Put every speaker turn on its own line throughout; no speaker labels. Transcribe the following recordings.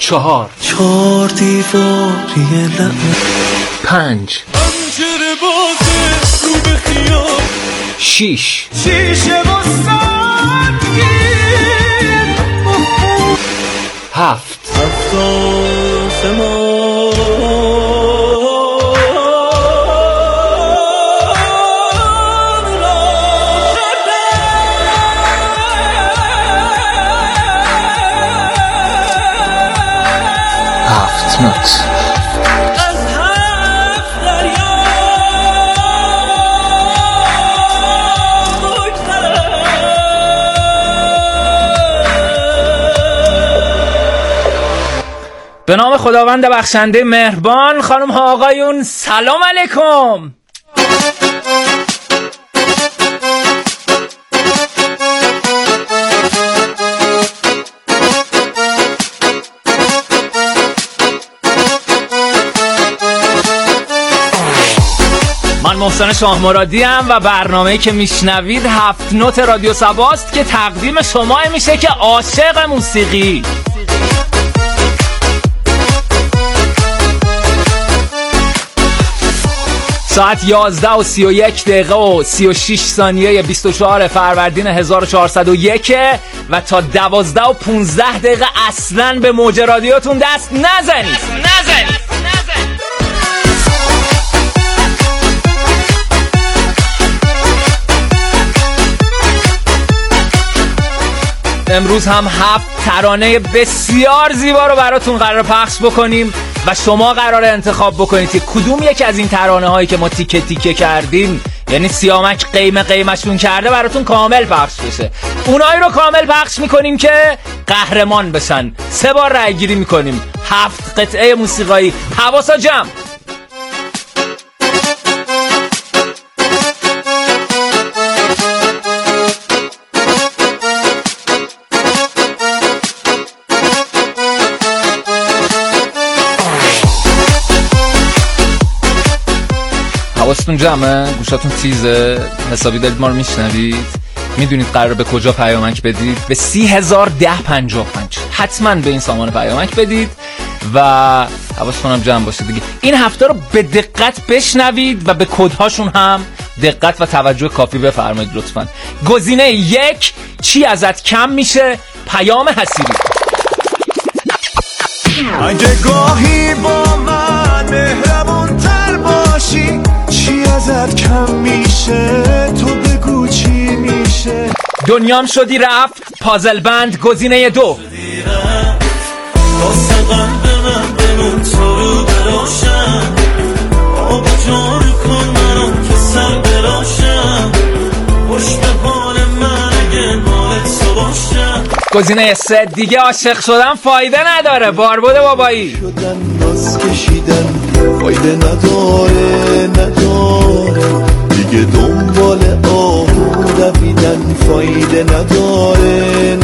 4
4 دیواری لعنت
5
پنجره بازه رو به خیال
6
شیشه و سنگین
7
آسمان
7 نوت.
به نام خداوند بخشنده مهربان. خانم ها آقایون سلام علیکم. من محسن شاه مرادی ام و برنامه‌ای که میشنوید 7 نوت رادیو سباست که تقدیم شما میشه که عاشق موسیقی. ساعت 11:31 و 36 ثانیه 24 فروردین 1401 و تا 12:15 اصلاً به موج رادیوتون دست نزنید. امروز هم 7 ترانه بسیار زیبا رو براتون قرار پخش بکنیم و شما قراره انتخاب بکنید که کدوم یکی از این ترانه هایی که ما تیکه تیکه کردیم، یعنی سیامک قیمشون کرده، براتون کامل پخش بشه. اونایی رو کامل پخش میکنیم که قهرمان بشن. 3 بار رای گیری میکنیم. 7 قطعه موسیقایی. حواسا جمع. حواستون جمعه، گوشاتون تیزه، حسابی دارید ما رو میشنوید، میدونید قرار به کجا پیامک بدید؟ به 301055 حتما به این سامان پیامک بدید و حواستون هم جمع باشه دیگه. این هفته رو به دقت بشنوید و به کدهاشون هم دقت و توجه کافی بفرمایید لطفا. گزینه 1 چی ازت کم میشه؟ پیام حسیری.
اگه گاهی با من مهربون تر باشی، چی ازت کم میشه؟ تو بگو چی میشه؟
دنیام شدی رفت پازل بند. گزینه 2
واسه قلب من بمون تو رو براشم، آب جار کن منم که سر براشم، خوش به حال من اگه مال تو باشم.
گزینه 3 دیگه عاشق شدن فایده نداره. باربود بابایی.
شدن ناز کشیدن فایده نداره دیگه، دنبال آهو دویدن فایده نداره.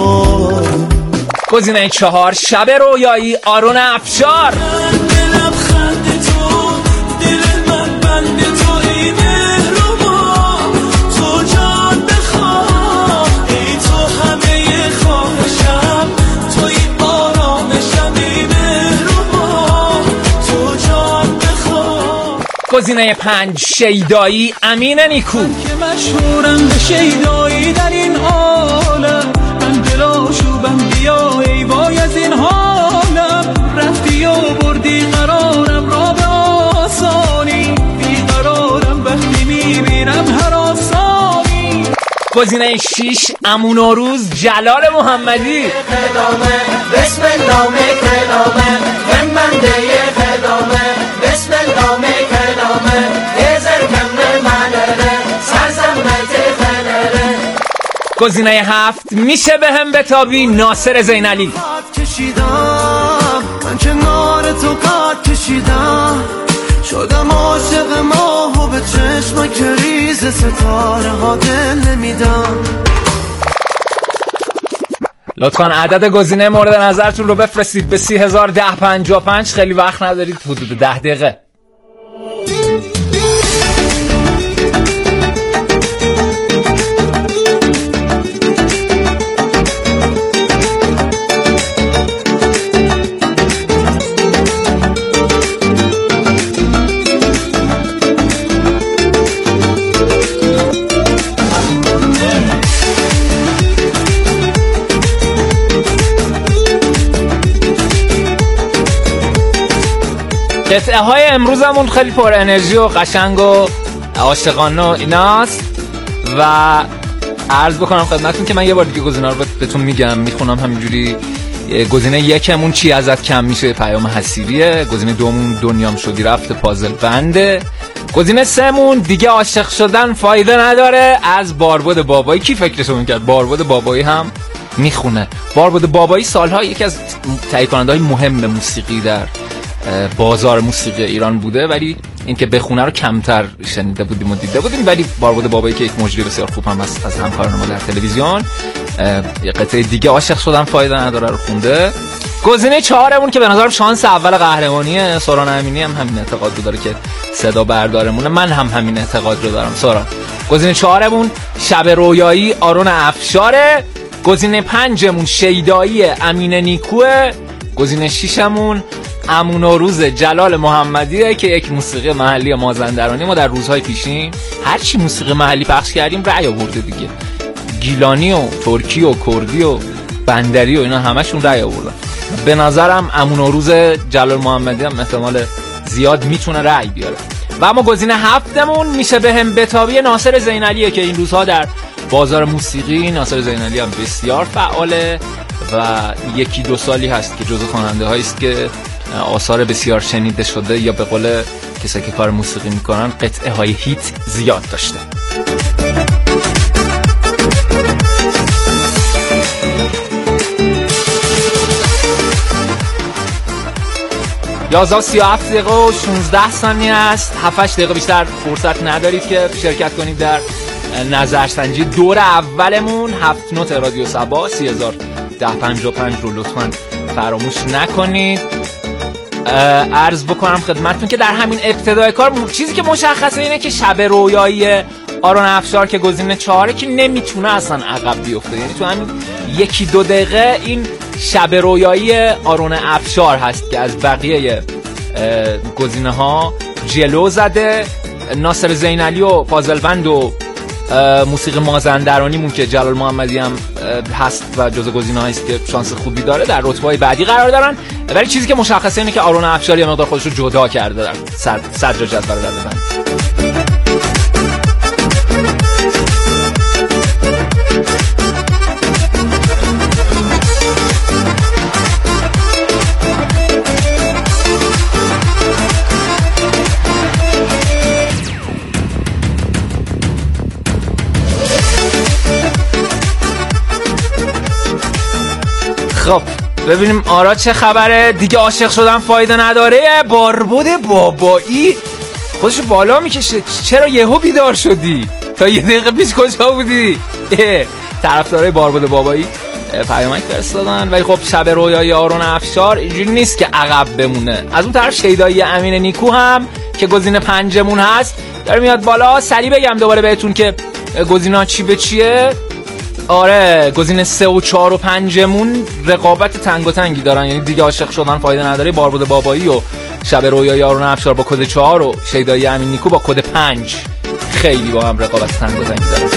گزینه 4 شب رویایی. آرون افشار.
دلم خنده تو، دل من بنده تو، ای مهربان تو جان بخواه، ای تو همه خواهشم، توی آرامشم، ای مهربان تو جان بخواه.
گزینه 5 شیدایی. امین نیکو.
که مشهورم به شیدایی در این عالم، من دلاشوبم بیا ای وای از این حالم، رفتی و بردی قرارم را به آسانی، بیقرارم وقتی میبینم هر آسانی.
گزینه 6 عمو نوروز. جلال محمدی.
خدامه بسم الله کلامه منده خدامه بسم الله کلامه هزار کم منره سرزمت خنره.
گزینه 7 میشه بهم بتابی. ناصر زینعلی.
قد کشیدم من کنار تو، قد کشیدم شدم عاشق ماه و به چشم که ریز ستاره ها دل نمیدم.
لطفاً عدد گزینه مورد نظرتون رو بفرستید به 301055. خیلی وقت ندارید، حدود 10 دقیقه. قطعه های امروزمون خیلی پر انرژی و قشنگ و عاشقانه و ایناست و عرض بکنم خدمتتون که من یه بار دیگه گزینه رو بهتون میگم، میخونم همینجوری. گزینه یکمون چی ازت کم میشه، پیام حسیریه. گزینه دومون دنیام شدی رفت، پازل بنده. گزینه سهمون دیگه عاشق شدن فایده نداره، از باربد بابایی. کی فکرشو میکرد باربد بابایی هم میخونه؟ باربد بابایی سالها یکی از تهیه کننده های مهم موسیقی در بازار موسیقی ایران بوده، ولی این که بخونه رو کمتر شنیده بودیم و دیده بودیم. ولی باربد بابایی که یک مجری بسیار خوب هم از همکاران ما در تلویزیون، یه قطعه دیگه عاشق شدن فایده نداره رو خونده. گزینه چهارمون که به نظرم شانس اول قهرمانیه، سوران امینی هم همین اعتقاد رو داره که صدا بردارمونه. من هم همین اعتقاد رو دارم سوران. گزینه چهارمون شب رویایی آرون افشاره. گزینه پنجمون شیدایی امین نیکوه. گزینه ششمون امون و روز جلال محمدیه که یک موسیقی محلی مازندرانی. ما در روزهای پیشین هرچی موسیقی محلی پخش کردیم رأی آورده دیگه. گیلانی و ترکی و کردی و بندری و اینا همشون رأی آوردن. به نظرم امون و روز جلال محمدی هم احتمال زیاد میتونه رأی بیاره. و اما گزینه هفتمون میشه بهم بتابی ناصر زینالیه که این روزها در بازار موسیقی ناصر زینالی هم بسیار فعاله و یکی دو سالی هست که جزو خواننده هایی است که آثار بسیار شنیده شده یا به قول کسایی که کار موسیقی میکنن قطعه های هیت زیاد داشته. 11:37 دقیقه و 16 ثانیه است. 7-8 دقیقه بیشتر فرصت ندارید که شرکت کنید در نظرسنجی دور اولمون. 7 نوت رادیو سبا 301055 رو لطفاً فراموش نکنید. عرض بکنم خدمتتون که در همین ابتدای کار چیزی که مشخصه اینه که شب رویایی آرون افشار که گزینه 4 که نمیتونه اصلا عقب بیفته، یعنی تو همین 1-2 دقیقه این شب رویایی آرون افشار هست که از بقیه گزینه ها جلو زده. ناصر زینالی و فاضلبند و موسیقی مازندرانیمون که جلال محمدی هم هست و جزو گزینه‌هایی است که شانس خوبی داره در رتبه‌های بعدی قرار دارن، ولی چیزی که مشخصه اینه که آرون افشار یه مقدار خودش رو جدا کرده در صدر جدول رده‌بندی. خب ببینیم آرا چه خبره. دیگه عاشق شدن فایده نداره. باربد بابایی خودشو بالا میکشه. چرا یهو بیدار شدی؟ تا یه دقیقه پیش کجا بودی؟ طرفدارای باربد بابایی پیامک فرستادن، ولی خب شب رویای آرون افشار اینجوری نیست که عقب بمونه. از اون طرف شیدایی امین نیکو هم که گزینه 5مون هست داره میاد بالا. سریع بگم دوباره بهتون که گزینه‌ها چی به چیه. آره گزینه 3 و 4 و 5مون رقابت تنگ و تنگی دارن، یعنی دیگه عاشق شدن فایده نداره. باربد بابایی و شب رویای آرون افشار با کد 4 و شیدایی امین نیکو با کد 5 خیلی با هم رقابت تنگ و تنگی دارن.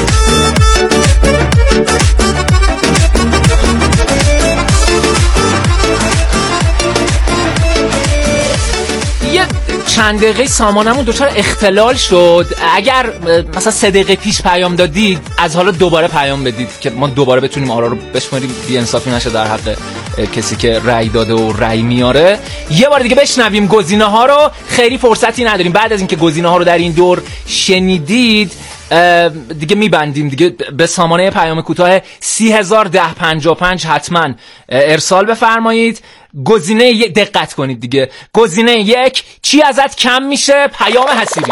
چند دقیقه سامانمون دچار اختلال شد. اگر مثلا 3 دقیقه پیش پیام دادید از حالا دوباره پیام بدید که ما دوباره بتونیم آرا رو بشماریم، بی انصافی نشه در حق کسی که رأی داده و رأی میاره. یه بار دیگه بشنویم گزینه ها رو. خیلی فرصتی نداریم، بعد از اینکه گزینه ها رو در این دور شنیدید دیگه میبندیم دیگه. به سامانه پیام کوتاه 301055 حتما ارسال بفرمایید. گزینه دقت کنید دیگه. گزینه 1 چی ازت کم میشه، پیام حسیری.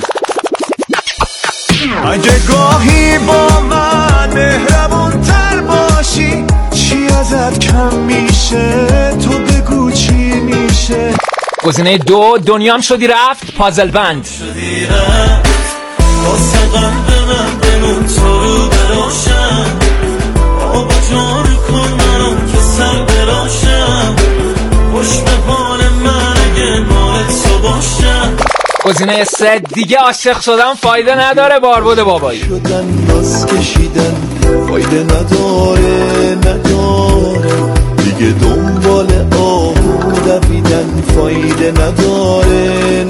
اگه گاهی با من مهربون تر باشی چی ازت کم میشه، تو بگو چی میشه.
گزینه 2 دنیام شدی رفت، پازل بند.
شدی رفت واسه قلبم بمون تو رو براشم، آبا جان کنم که سر براشم، خوش به حال من اگه مال تو باشم.
گزینه 3 دیگه عاشق شدن فایده نداره، باربد بابایی.
شدن راست کشیدن فایده نداره دیگه، دنبال آهو دویدن فایده نداره.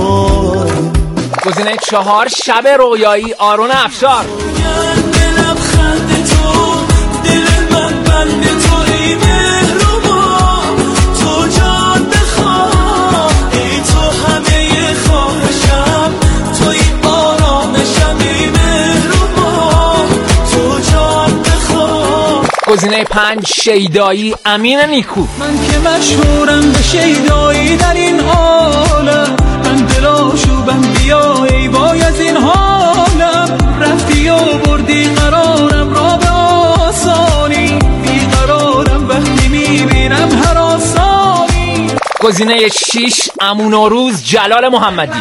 گزینه 4 شب رویایی آرون افشار.
دلم خنده تو، دل من بنده تو، ای مهربان تو جان بخواه، ای تو همه خواهشم، توی آرامشم، ای مهربان تو جان بخواه.
گزینه 5 شیدایی امین نیکو.
من که مشهورم به شیدایی در این عالم، من دلاشوبم بیا ای وای از این حالم، رفتی و بردی قرارم را به آسانی، بیقرارم وقتی میبینم هر آسانی.
گزینه 6 عمو نوروز جلال محمدی.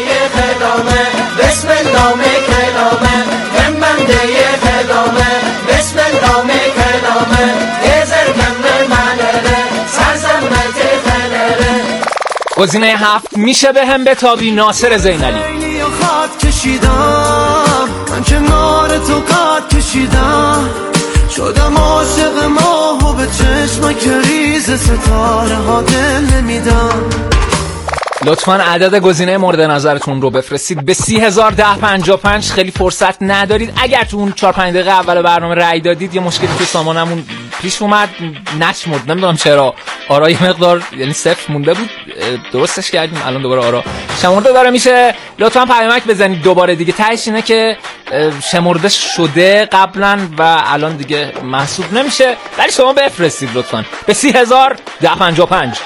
بسم الله کلامه بنده کلامه بسم الله کلامه هزار کم منره سرزمت خلره.
گزینه 7 میشه به هم بتابی ناصر زینالی.
خط کشیدم من کنار تو قد کشیدم، شدم عاشق ماه و به چشم کریز ستاره ها دل نمیدم.
لطفاً عدد گزینه مورد نظرتون رو بفرستید به 301055. خیلی فرصت ندارید. اگر تو اون 4-5 دقیقه اول برنامه رأی دادید یه مشکلی تو سامانمون پیش اومد نشمرد، نمیدونم چرا آرا یه مقدار یعنی صفر مونده بود، درستش کردیم الان دوباره آرا شمرده داره میشه. لطفاً پیامک بزنید دوباره دیگه. تهش اینه که شمرده شده قبلا و الان دیگه محسوب نمیشه، ولی شما بفرستید لطفاً به 301055.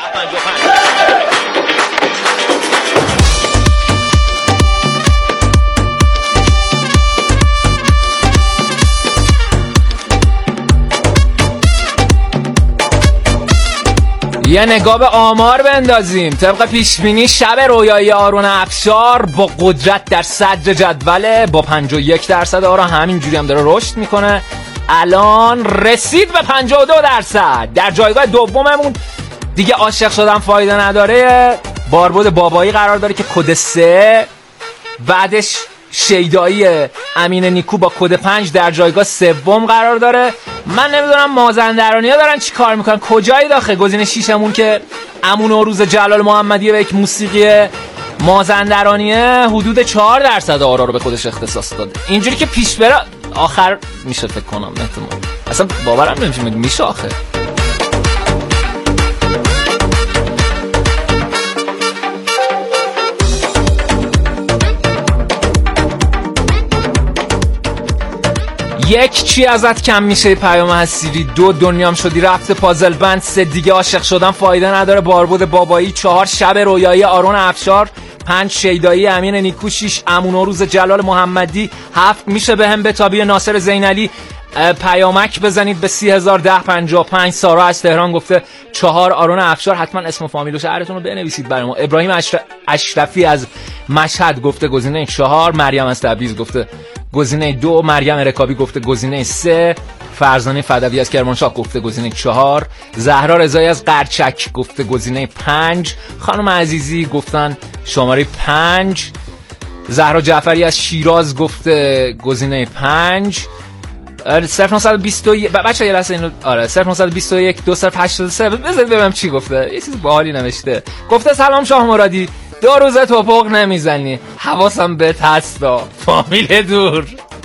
یه نگاه به آمار بندازیم. طبق پیشبینی شب رویایی آرون افشار با قدرت در صدر جدوله با 51%. آرا همینجوری هم داره رشد میکنه، الان رسید به 52%. در جایگاه دوممون دیگه عاشق شدن فایده نداره باربد بابایی قرار داره که کد 3، بعدش شیدایی امین نیکو با کد 5 در جایگاه سوم قرار داره. من نمیدونم مازندرانی ها دارن چی کار میکنن، کجایی داخل. گزینه 6 همون که عمو نوروز جلال محمدی به یک موسیقی مازندرانیه حدود 4% آرا رو به خودش اختصاص داده. اینجوری که پیش بره آخر میشه فکر کنم، احتمال اصلا باورم نمیشه میشه آخر. یک چی ازت کم میشه پیام هستیری، 2 دنیام شدی رفت پازل بند، 3 دیگه عاشق شدن فایده نداره باربد بابایی، 4 شب رویایی آرون افشار، 5 شیدایی امین نیکو، 6 عمو نوروز جلال محمدی، 7 میشه به هم بتابی ناصر زینالی. پیامک بزنید به 301055. سارا از تهران گفته 4 آرون افشار. حتما اسم و فامیل و شهرتون رو بنویسید برای ما. ابراهیم اشرفی از مشهد گفته گزینه 4، مریم از تبریز گفته گزینه 2، مریم رکابی گفته گزینه 3، فرزانه فدوی از کرمانشاه گفته گزینه 4، زهرا رضایی از قرچک گفته گزینه 5، خانم عزیزی گفتن شماره 5، زهرا جعفری از شیراز گفته گزینه 5، 0921 بچه‌ها یه لحظه اینو 0921 2083 بذارید ببینم چی گفته. یه چیز باحالی نوشته، گفته سلام شاه مرادی، 2 روزه توپق نمیزنی، حواسم بهت هستا، فامیل دور.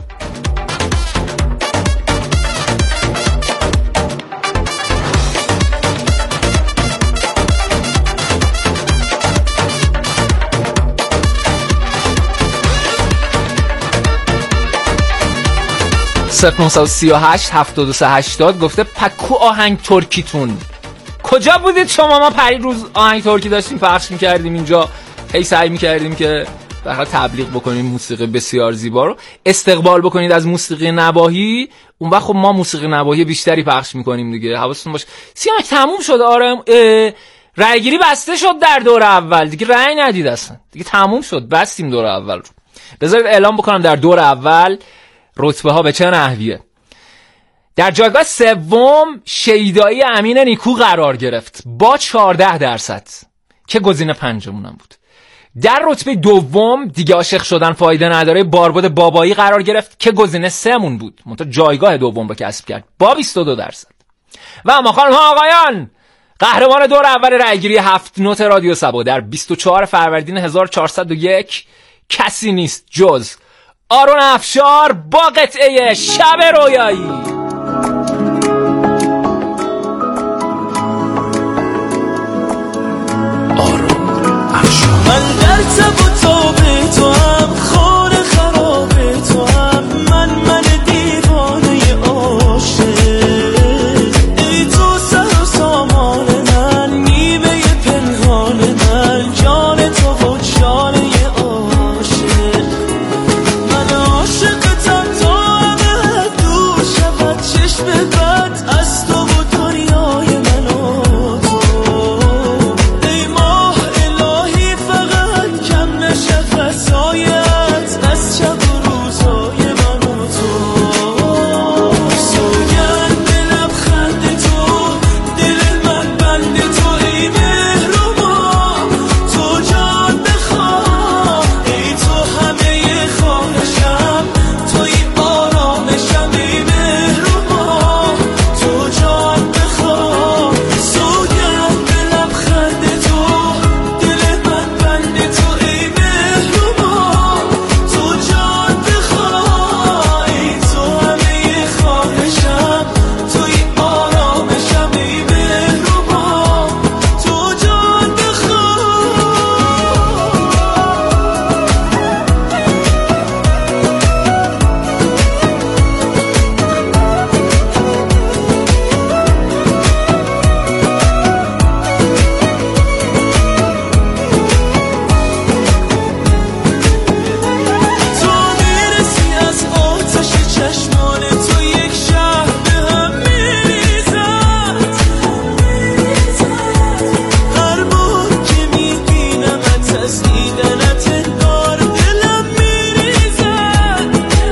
(0938 7380) گفته پکو آهنگ ترکیتون کجا بودید شما؟ ما پری روز آهنگ ترکی داشتیم پخش میکردیم اینجا، هی سعی میکردیم که در حال تبلیغ بکنیم موسیقی بسیار زیبا رو، استقبال بکنید از موسیقی نواحی. اون وقت خب ما موسیقی نواحی بیشتری پخش میکنیم دیگه، حواستون باشه. سیامک تموم شد. آره رای گیری بسته شد در دور اول، دیگه رای ندید اصلا، دیگه تموم شد، بستیم دور اول رو. بذارید اعلام بکنم در دور اول رتبه ها به چه نحویه. در جایگاه سوم شیدایی امین نیکو قرار گرفت با 14% که گزینه 5مون بود. در رتبه دوم دیگه عاشق شدن فایده نداره باربد بابایی قرار گرفت که گزینه 3مون بود، منتها جایگاه دوم رو کسب کرد با 22%. و اما خانم ها آقایان قهرمان دور اول رأیگیری 7 نوت رادیو سبا در 24 فروردین 1401 کسی نیست جز آرون افشار با قطعه شب رویایی.
من در تب و تاب تو هم خانه خراب تو هم من دیوانه عاشق ای تو سر و سامان من نیمه پنهان من جان تو و جانه عاشق من عاشقتم تا همه دور شود چشم بد از تو و دنیای من و تو ای ماه الهی فقط کم نشه فسایت از شب و روزای من و تو سوگند لبخند تو دل من بند تو ای مهربان تو جان بخواه ای تو همه خواهشم توی آرامشم ای مهربان تو جان بخواه سوگند لبخند تو دل من بند تو ای مهربان تو جان بخواه ای تو همه خواهشم توی آرامشم ای مهربان تو جان بخواه. تو میرسی از آتش چشمان تو یک شهر به هم میریزد هر بار که میبینمت از دیدنت انگار دلم میریزد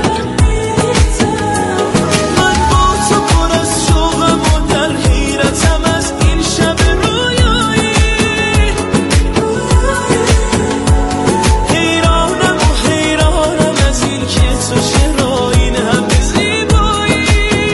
من با تو پر از شوقم و در حیرتم از این شب رویایی حیرانم از این که تو چرا این همه زیبایی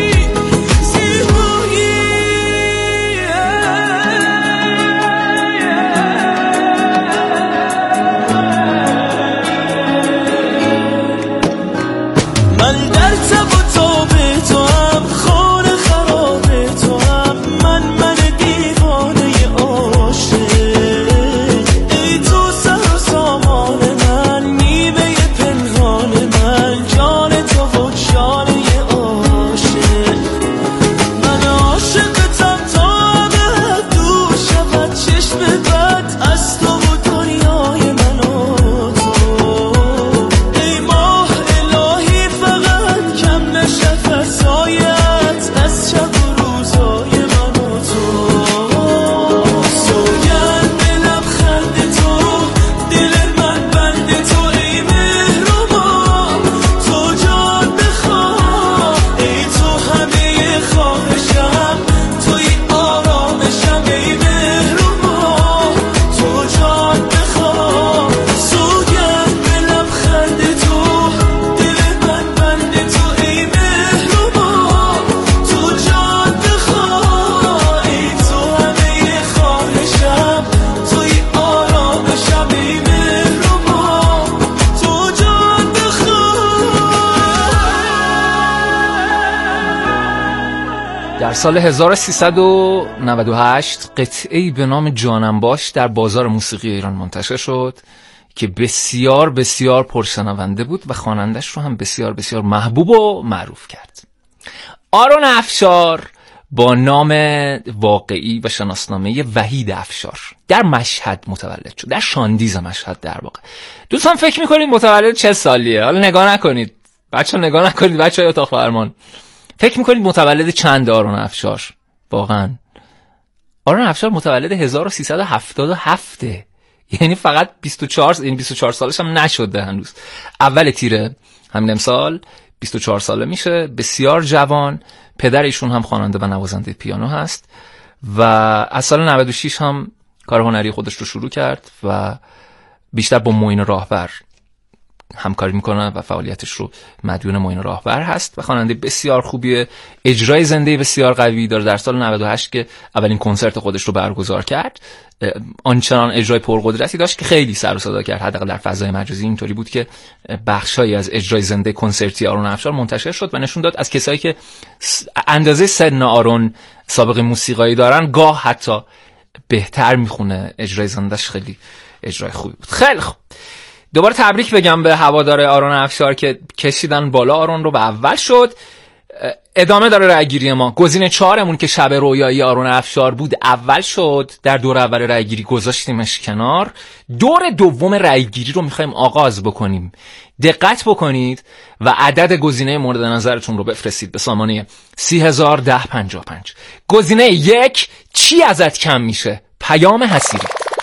من در تب و تاب تو هم خانه خراب تو هم من دیوانه عاشق ای تو سر و سامان من نیمه پنهان من جان تو و جانه عاشق من عاشقتم تا همه دور شود چشم بد از تو و دنیای من و تو ای ماه الهی فقط کم نشه فسایت از شب و روزای من و تو سوگند لبخند تو دل من بند تو ای مهربان تو جان بخواه ای تو همه خواهشم توی آرامشم ای مهربان تو جان بخواه سوگند لبخند تو دل من بند تو ای مهربان تو جان بخواه ای تو همه خواهشم توی آرامشم ای مهربان تو جان بخواه.
در سال 1398 قطعه‌ای به نام جانم باش در بازار موسیقی ایران منتشر شد که بسیار بسیار پرشنونده بود و خوانندش رو هم بسیار بسیار محبوب و معروف کرد. آرون افشار با نام واقعی و شناسنامه وحید افشار در مشهد متولد شد، در شاندیز مشهد در واقع. دوستان فکر میکنید متولد چه سالیه؟ حالا نگاه نکنید بچه های اتاق فرمان، فکر میکنید متولد چند آرون افشار؟ واقعا آرون افشار متولد 1377، یعنی فقط 24 سالش هم نشده هنوز. اول تیر همین امسال 24 ساله میشه، بسیار جوان. پدر ایشون هم خواننده و نوازنده پیانو هست و از سال 96 هم کار هنری خودش رو شروع کرد و بیشتر با معین راهبر همکاری میکنه و فعالیتش رو مدیون معین راهبر هست و خواننده بسیار خوبیه. اجرای زنده بسیار قوی داره. در سال 98 که اولین کنسرت خودش رو برگزار کرد آنچنان اجرای پرقدرتی داشت که خیلی سر و صدا کرد. حداقل در فضای مجازی اینطوری بود که بخشایی از اجرای زنده کنسرتی آرون افشار منتشر شد و نشون داد از کسایی که اندازه سن آرون سابقه موسیقایی دارن گاه حتی بهتر میخونه. اجرای زندهش خیلی اجرای خوبی بود. خیلی خوب، دوباره تبریک بگم به هوادار آرون افشار که کشیدن بالا آرون رو به اول شد. ادامه داره رأیگیری ما. گزینه 4مون که شب رویایی آرون افشار بود اول شد. در دور اول رأیگیری گذاشتیمش کنار. دور دوم رأیگیری رو میخوایم آغاز بکنیم. دقت بکنید و عدد گزینه مورد نظرتون رو بفرستید به سامانه 301055. گزینه 1 چی ازت کم میشه؟ پیام حصیری.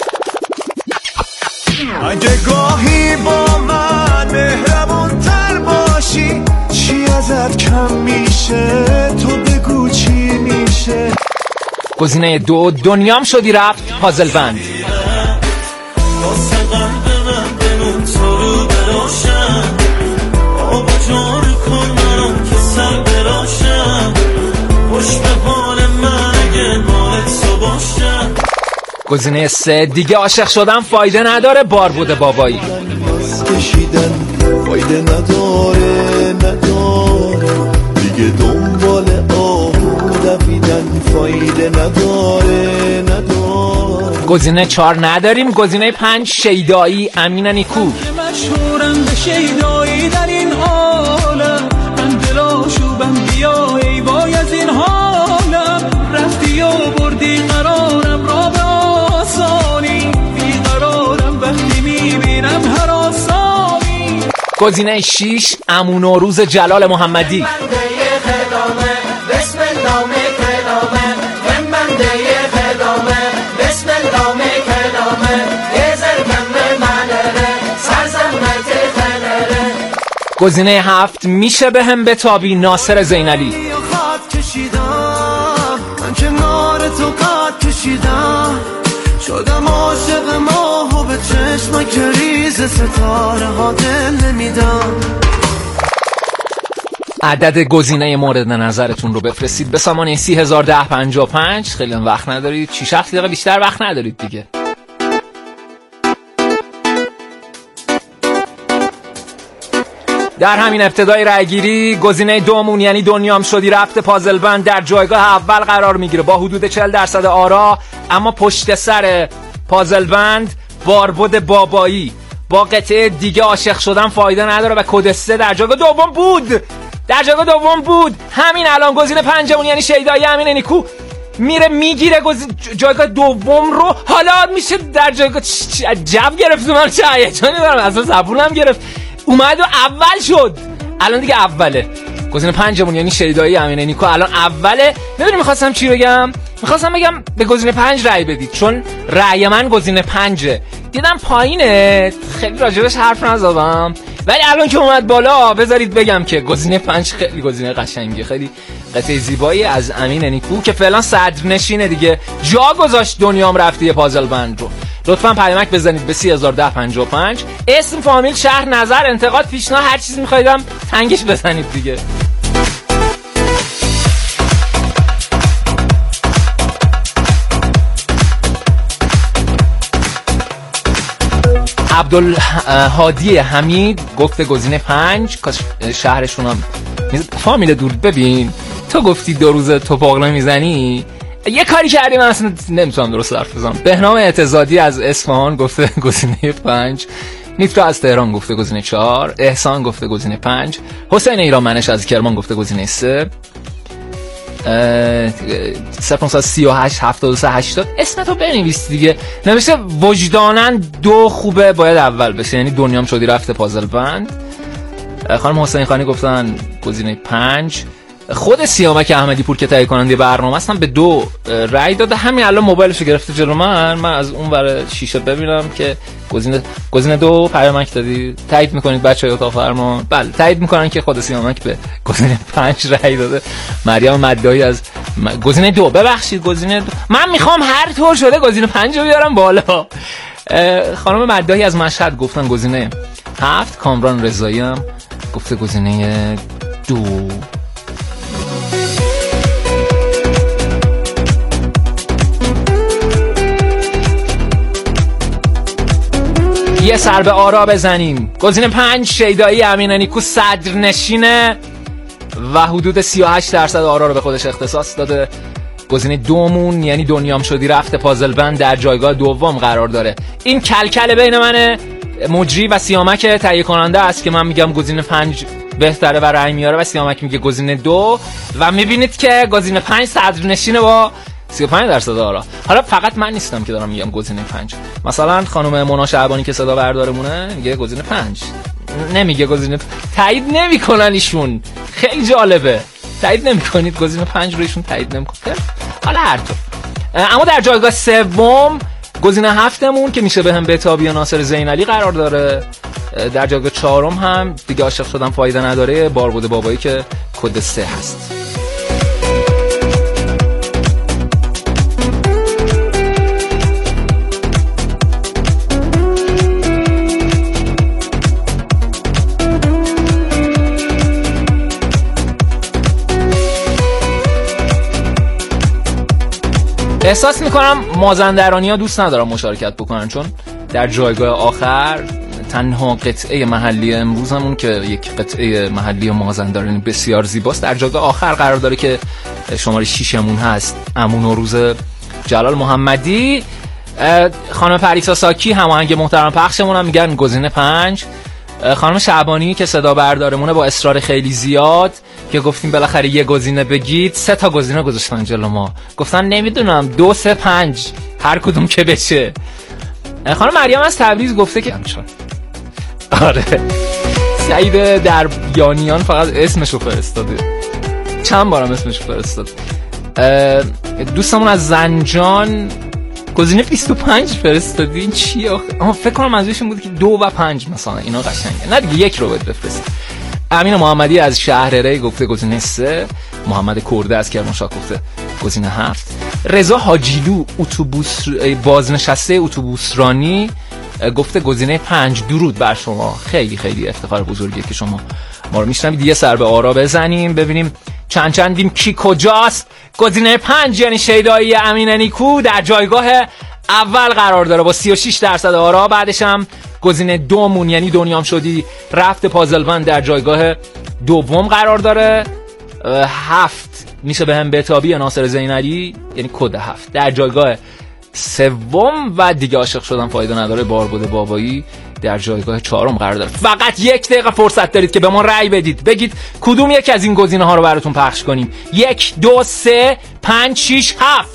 اگه گاهی با من مهربون تر باشی چی ازت کم میشه؟ تو بگو چی میشه؟
گزینه 2 دنیام شدی رفت پازل بند.
واسه قلب من بمون تو رو براشم آب جار کن منم که سر براشم خوش به حال من اگه مال تو باشم.
گزینه 3 دیگه عاشق شدم فایده نداره بار بوده بابایی.
کشیدن فایده نداره دیگه دنبال آهو دویدن فایده نداره.
گزینه 4 نداریم. گزینه 5 شیدایی امین نیکو.
مشهورم به شیدایی در این عالم من دلاشوبم بیا ای وای از این حالم رفتی و بردی قرارم را به آسانی بیقرارم وقتی میبینم هر آسانی.
گزینه 6 عمو نوروز جلال محمدی.
بسم الله کلامه بنده کلامه بسم الله کلامه یزر کم منره سرزمت خنره.
گزینه 7 میشه به هم بتابی ناصر زینالی.
خط کشیدم من کنار تو قد کشیدم شدم عاشق ماه و به چشم کریز ستاره ها دل نمیدم.
عدد گزینه مورد نظرتون رو بفرستید به سامانه 301055. خیلی هم وقت ندارید، 6 دقیقه بیشتر وقت ندارید دیگه. در همین ابتدای رأیگیری گزینه 2مون یعنی دنیام شدی رفت پازل بند در جایگاه اول قرار میگیره با حدود 40% آرا، اما پشت سر پازل بند باربد بابایی با قطعه دیگه عاشق شدن فایده نداره و کد 3 در جایگاه دوم بود. همین الان گزینه 5مون یعنی شیدایی امین نیکو میره میگیره جایگاه دوم رو. حالا میشه در جایگاه جو گرفت من چه هیجانی دارم اصلا زبونم گرفت اومد و اول شد. الان دیگه اوله. گزینه 5مون یعنی شیدایی امین نیکو الان اوله. میدونی میخواستم چی بگم؟ میخواستم بگم به گزینه 5 رأی بدید چون رأی من گزینه 5. دیدم پایینه خیلی راجبش حرف نزدم ولی الان که اومد بالا بذارید بگم که گزینه 5 خیلی گزینه قشنگیه. خیلی قطعه زیبایی از امین نیکو که فعلا صدرنشینه دیگه، جا گذاشت دنیام رفتی پازل بند رو. لطفاً پیامک بزنید به 301055. اسم، فامیل، شهر، نظر، انتقاد، پیشنهاد، هر چیزی می‌خوایدم تنگش بزنید دیگه. عبدالهادی حمید گفته گزینه 5. کاش شهرشون هم فامیل دور. ببین تو گفتی 2 روز توپاقلا میزنی، یه کاری کردی من اصلا نمیتونم درست حرف بزنم. بهنام اعتزادی از اصفهان گفته گزینه 5. نیترا از تهران گفته گزینه 4. احسان گفته گزینه 5. حسین ایرانمنش از کرمان گفته گزینه 3. 0538 73 80 اسمتو بنویس دیگه. نوشته وجدانن 2 خوبه باید اول بشه یعنی دنیام شدی رفته پازل بند. خانم حسین خانی گفتن گزینه 5. خود سیامک احمدی پور که تهیه کننده برنامه هستن به 2 رأی داده. همین الان موبایلشو گرفته جلو من از اون ور شیشه ببینم که گزینه 2 پیامک دادی. تایید میکنید بچه‌ها اتاق فرمان؟ بله تایید میکنن که خود سیامک به گزینه 5 رأی داده. مریم مدعی از گزینه 2 ببخشید گزینه 2 من میخوام هر طور شده گزینه 5 رو بیارم بالا. خانم مدعی از مشهد گفتن گزینه 7. کامران رضایی هم گفته گزینه 2. یه سر به آرا بزنیم. گزینه 5 شیدایی امین‌نیکو صدرنشینه و حدود 38% آرا رو به خودش اختصاص داده. گزینه 2مون یعنی دنیام شدی رفت پازل بند در جایگاه دوم قرار داره. این کلکل بین من مجری و سیامک تهیه کننده است که من میگم گزینه 5 بهتره و رأی میاره و سیامک میگه گزینه 2 و میبینید که گزینه 5 صدرنشینه با 35% آرا. حالا فقط من نیستم که دارم میگم گزینه 5. مثلا خانم مونا شعبانی که صدا بردارمونه میگه گزینه 5. نمیگه گزینه تایید نمیکنن ایشون. خیلی جالبه. تایید نمیکنید گزینه 5 رو ایشون تایید نمیکنه. حالا هر طور. اما در جایگاه سوم گزینه 7مون که میشه بهم بتابی یا ناصر زینعلی قرار داره. در جایگاه 4 هم دیگه عاشق شدم فایده نداره باربد بابایی که کد 3 هست. احساس میکنم مازندرانی‌ها دوست ندارم مشارکت بکنن چون در جایگاه آخر تنها قطعه محلی امروزمون که یک قطعه محلی مازندرانی بسیار زیباست در جایگاه آخر قرار داره که شماره 6مون هست. عمو نوروز جلال محمدی. خانم پریسا ساکی هماهنگ محترم پخشمون هم میگن گزینه 5. خانم شعبانی که صدا بردارمونه با اصرار خیلی زیاد که گفتیم بالاخره یه گزینه بگید 3 تا گزینه گذاشتن جلو ما گفتن نمیدونم 2 3 5 هر کدوم که بشه. خانم مریم از تبریز گفته که همچون آره سعید در یانیان فقط اسمشو فرستاده چند بارم اسمشو فرستاد. دوستمون از زنجان گزینه 25 فرستادی. این چیه آخه؟ فکر کنم منظورشون بود که 2 و 5 مثلا اینا قشنگه. نه دیگه 1 رو بفرست. امین محمدی از شهر ری گفته گزینه 3. محمد کرده از کرمانشاه گفته گزینه 7. رضا حاجیلو اتوبوس بازنشسته اتوبوسرانی گفته گزینه 5. درود بر شما. خیلی خیلی افتخار بزرگیه که شما ما رو میشنوید. یه سر به آرا بزنیم ببینیم چندیم کی کجاست. گزینه 5 یعنی شیدایی امین‌نیکو در جایگاه اول قرار داره با 36% آرا. بعدش هم گزینه 2مون یعنی دنیام شدی رفت پازل بند در جایگاه دوم قرار داره. 7 میشه بهم بتابی ناصر زینعلی یعنی کد 7 در جایگاه سوم و دیگه عاشق شدم فایده نداره باربد بابایی در جایگاه 4 قرار داره. فقط 1 دقیقه فرصت دارید که به ما رأی بدید. بگید کدوم یک از این گزینه ها رو براتون پخش کنیم. 1 2 3 5 6 7.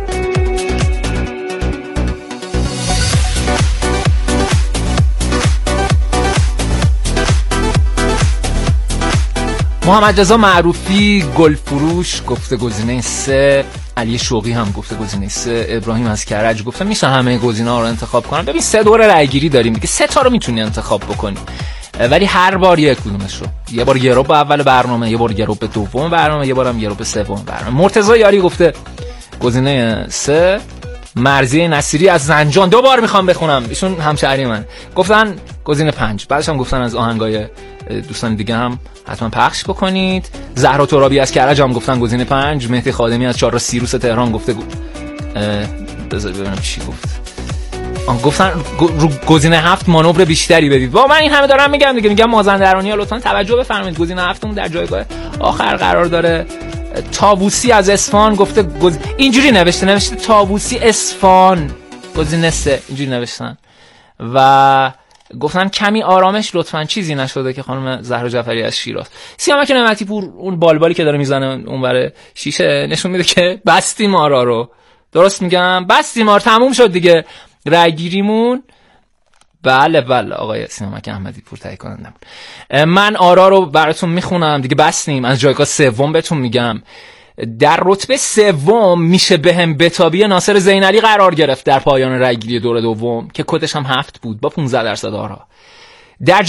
محمد رضا معروفی گلفروش گفته گزینه 3. علی شوقی هم گفته گزینه 3. ابراهیم از کرج گفته میشه همه گزینه ها رو انتخاب کنم. ببین 3 دور رای گیری داریم دیگه 3 تا رو میتونی انتخاب بکنی ولی هر بار یک کدومش رو. یه بار یه رو به اول برنامه، یه بار یه رو به دوم برنامه، یه بارم یه رو به سوم برنامه. مرتضی یاری گفته گزینه 3. مرضیه نصیری از زنجان 2 بار میخوام بخونم ایشون همشهری من گفتن گزینه 5. بعدش هم گفتن از آهنگای دوستان دیگه هم حتما پخش بکنید. زهرا ترابی از کرج هم گفتن گزینه 5. مهدی خادمی از چهار سیروس تهران گفته بذار ببینم چی گفت. گفتن گزینه 7 مانور بیشتری بدید. با من این همه دارم میگم دیگه. میگم مازندرانی‌ها لطفا توجه بفرمایید. گزینه 7مون در جایگاه آخر قرار داره. طاووسی از اصفهان گفته اینجوری نوشته طاووسی اصفهان گزینه 3 اینجوری نوشتن و گفتن کمی آرامش لطفاً چیزی نشده که خانم زهرا جعفری از شیراز. سیامک نعمتی پور اون بالبالی که داره میزنه اون برای شیشه نشون میده که بستیم آرا رو. درست میگم؟ بستیم آرا تموم شد دیگه رای گیریمون. بله آقای سیامک احمدی پور تهیه کنندم. من آرا رو براتون میخونم دیگه بستیم. از جایگاه 3 بهتون میگم در رتبه 3 میشه بهم بتابی ناصر زینعلی قرار گرفت در پایان رای گیری دور دوم که کدش هم 7 بود با 15% آرا. در